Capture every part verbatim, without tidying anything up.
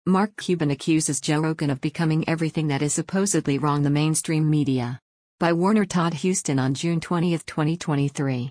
Mark Cuban accuses Joe Rogan of becoming everything that is supposedly wrong the mainstream media. By Warner Todd Huston on June twentieth, twenty twenty-three.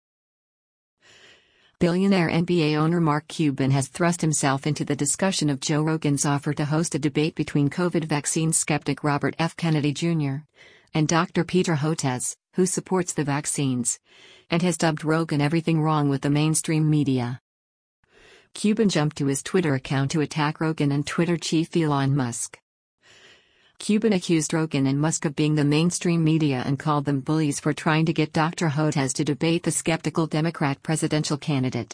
Billionaire N B A owner Mark Cuban has thrust himself into the discussion of Joe Rogan's offer to host a debate between COVID vaccine skeptic Robert F. Kennedy Junior and Doctor Peter Hotez, who supports the vaccines, and has dubbed Rogan everything wrong with the mainstream media. Cuban jumped to his Twitter account to attack Rogan and Twitter chief Elon Musk. Cuban accused Rogan and Musk of being the mainstream media and called them bullies for trying to get Doctor Hotez to debate the skeptical Democrat presidential candidate.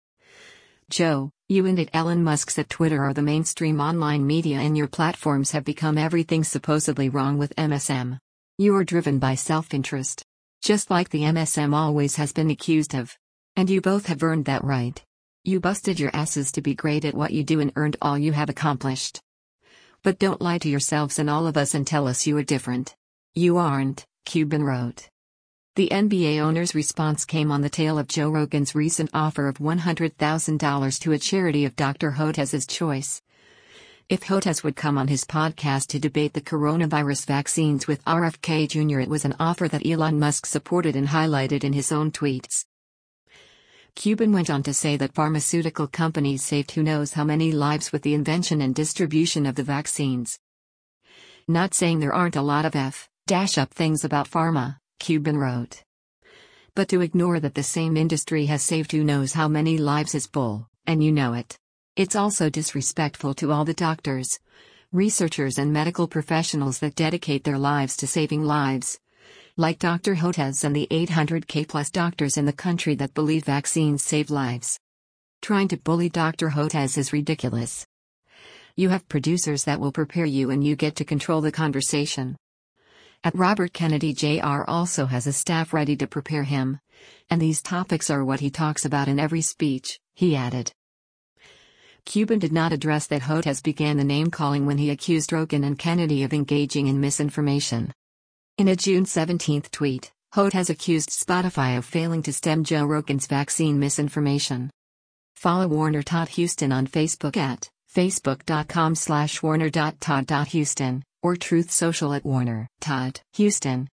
Joe, you and Elon Musk's at Twitter are the mainstream online media, and your platforms have become everything supposedly wrong with M S M. You are driven by self-interest. Just like the M S M always has been accused of. And you both have earned that right. You busted your asses to be great at what you do and earned all you have accomplished. But don't lie to yourselves and all of us and tell us you are different. You aren't, Cuban wrote. The N B A owner's response came on the tail of Joe Rogan's recent offer of one hundred thousand dollars to a charity of Doctor Hotez's choice. If Hotez would come on his podcast to debate the coronavirus vaccines with R F K Junior, it was an offer that Elon Musk supported and highlighted in his own tweets. Cuban went on to say that pharmaceutical companies saved who knows how many lives with the invention and distribution of the vaccines. Not saying there aren't a lot of F-up things about pharma, Cuban wrote. But to ignore that the same industry has saved who knows how many lives is bull, and you know it. It's also disrespectful to all the doctors, researchers and medical professionals that dedicate their lives to saving lives. Like Doctor Hotez and the eight hundred K plus doctors in the country that believe vaccines save lives. Trying to bully Doctor Hotez is ridiculous. You have producers that will prepare you and you get to control the conversation. At Robert Kennedy Junior also has a staff ready to prepare him. And these topics are what he talks about in every speech, he added. Cuban did not address that Hotez began the name-calling when he accused Rogan and Kennedy of engaging in misinformation. In a June seventeenth tweet, Hotez accused Spotify of failing to stem Joe Rogan's vaccine misinformation. Follow Warner Todd Huston on Facebook at facebook.com slash warner.todd.huston or Truth Social at Warner Todd Huston.